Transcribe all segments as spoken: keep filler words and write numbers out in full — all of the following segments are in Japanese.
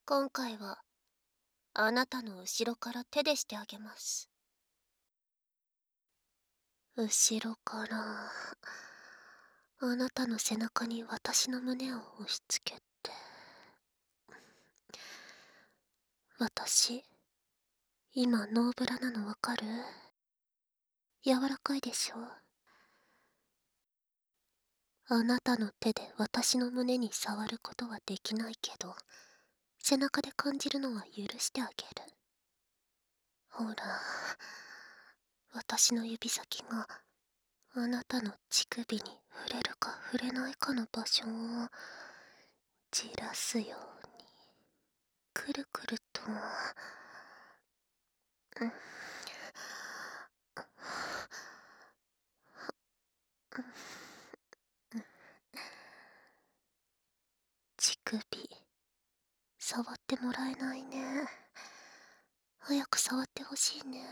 今回はあなたの後ろから手でしてあげます。後ろからあなたの背中に私の胸を押し付けて。私今ノーブラなのわかる？柔らかいでしょ？あなたの手で私の胸に触ることはできないけど、背中で感じるのは許してあげる。ほら、私の指先があなたの乳首に触れるか触れないかの場所をじらすようにくるくると、うん、乳首触ってもらえないね。早く触ってほしいね。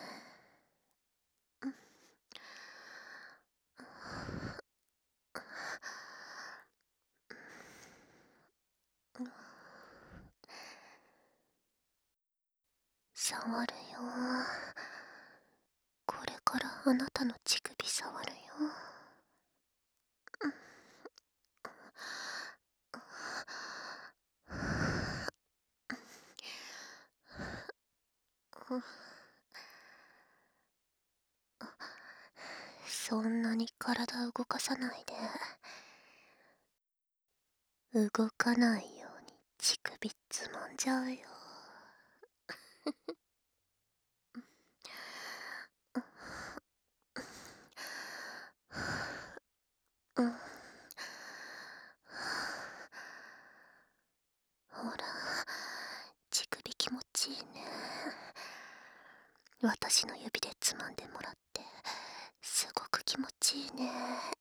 触るよ。これからあなたの乳首触るよ。そんなに体動かさないで。動かないように乳首つまんじゃうよ。うん、ほら、乳首気持ちいいね。私の指でつまんでもらってすごく気持ちいいね。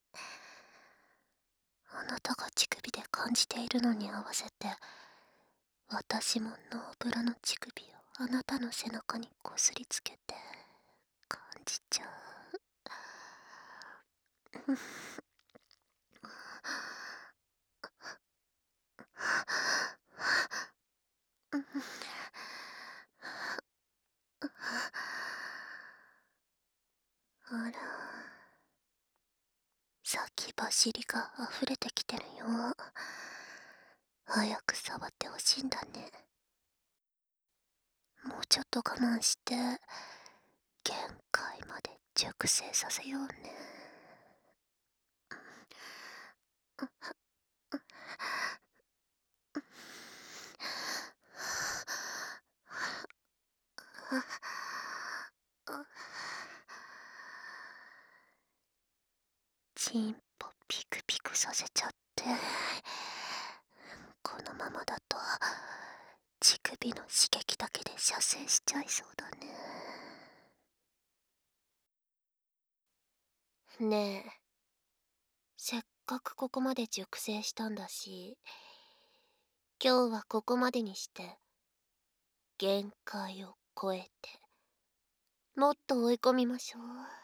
あなたが乳首で感じているのに合わせて、私もノーブラの乳首をあなたの背中にこすりつけて感じちゃう。あら、先走りが溢れてきてるよ。早く触ってほしいんだね。もうちょっと我慢して限界まで熟成させようね。チンポピクピクさせちゃって、このままだと乳首の刺激だけで射精しちゃいそうだね。ねえ、せっかくここまで熟成したんだし、今日はここまでにして限界を超えてもっと追い込みましょう。